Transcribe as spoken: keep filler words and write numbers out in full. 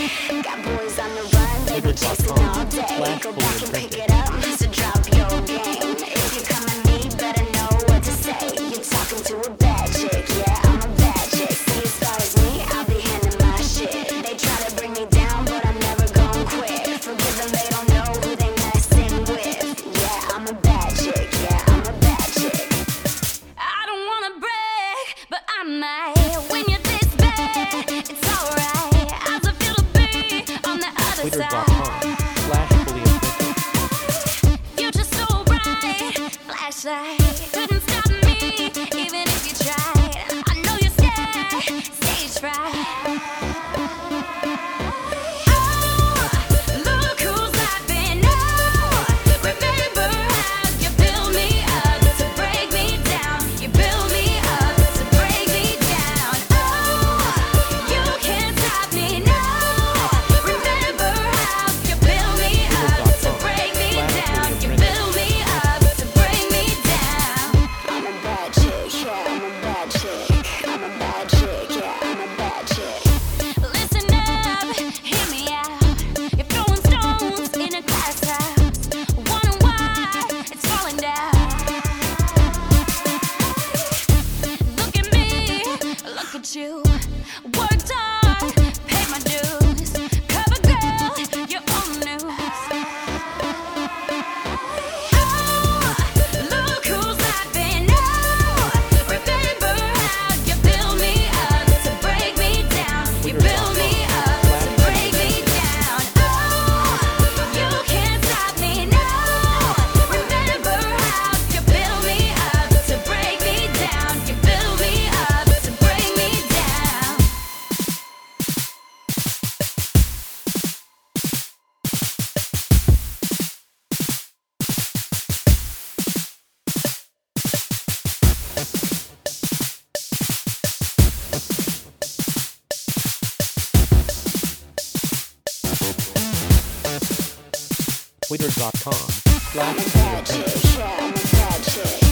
Got boys on the run, they be chasing all day. Go back and pick it up, so drop your game. If you come at me, better know what to say. You're talking to a bad chick, yeah, I'm a bad chick. See, as far as me, I'll be handling my shit. They try to bring me down, but I'm never gonna quit. Forgive them, they don't know who they messing with. Yeah, I'm a bad chick, yeah, I'm a bad chick. I don't wanna brag, but I might. When you're this bad, it's alright. How's it feel to be on the other Twitter dot side? com slash fully official. Future so bright, flashlight couldn't stop me, even if you tried. I know you're scared, stage fright. Oh, look who's laughing now. Remember how you built me up to break me down. You built me up to break me down. Oh, you can't stop me now. Remember how you built me up to break me down. You built me up to break me down. I'm a bad chick, yeah, I'm a bad chick. I'm a bad chick, yeah, I'm a bad chick. Listen up, hear me out. You're throwing stones in a glass house, wondering why it's falling down. Look at me, look at you. Worked hard, paid my dues. Cover girl, your own news. Oh, look who's laughing now. Remember how you built me up to break me down. You built me up to break me down. Oh, you can't stop me now. Remember how you built me up to break me down. You built me up to break me down. Twitter dot com slash I'm a fully bad official. chick, yeah, I'm a bad chick.